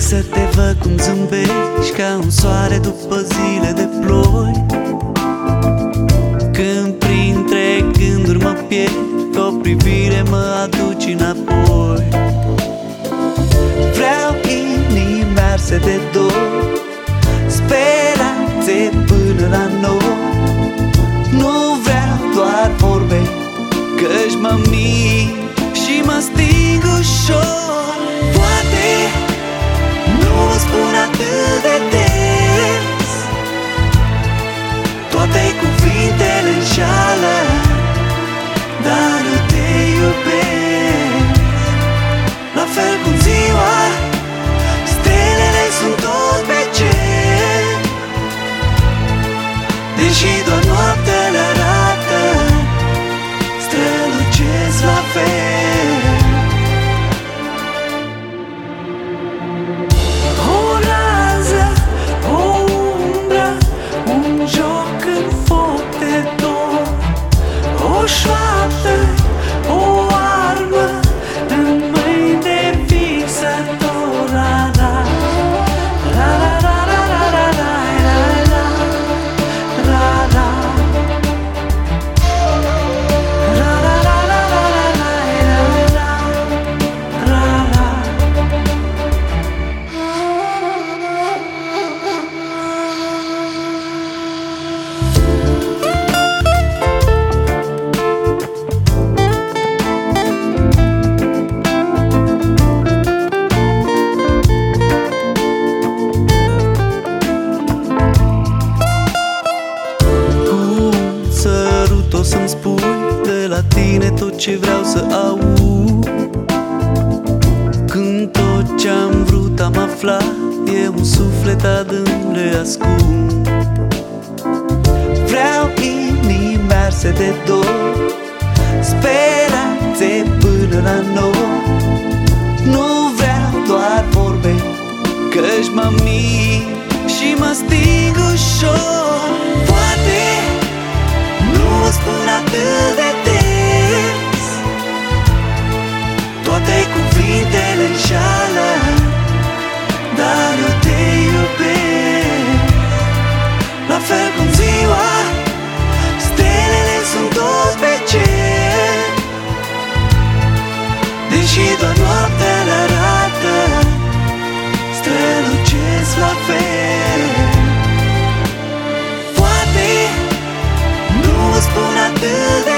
să te văd cum zâmbești ca un soare după zile de ploi, când printre gânduri mă pierd, o privire mă aduce înapoi. Vreau inimi arse de dor, speranțe până la noi. Nu vreau doar vorbe, că-și mă mir și mă sting ușor. Poate nu o spun atât de des, toate cuvintele înșală, dar eu te iubesc. La fel cum ziua, stelele sunt tot pe cer, deși doar noaptea le arată, strălucesc la fel. O rază, o umbră, un joc în foc de dor, o șoaptă, o armă în mâini de visător. La la la la la la la la la la la. O să-mi spui de la tine tot ce vreau să aud, când tot ce-am vrut am aflat, e un suflet adânc reascuns. Vreau inimi arse de dor, speranțe până la noi. Nu vreau doar vorbe, că-și mă mir și mă sting ușor. Poate nu spun atât de des, toate cuvintele înșală, dar eu te iubesc. La fel cum ziua, stelele sunt tot pe cer, deși doar noaptea le arată, strălucesc la fel. Poate nu spun atât de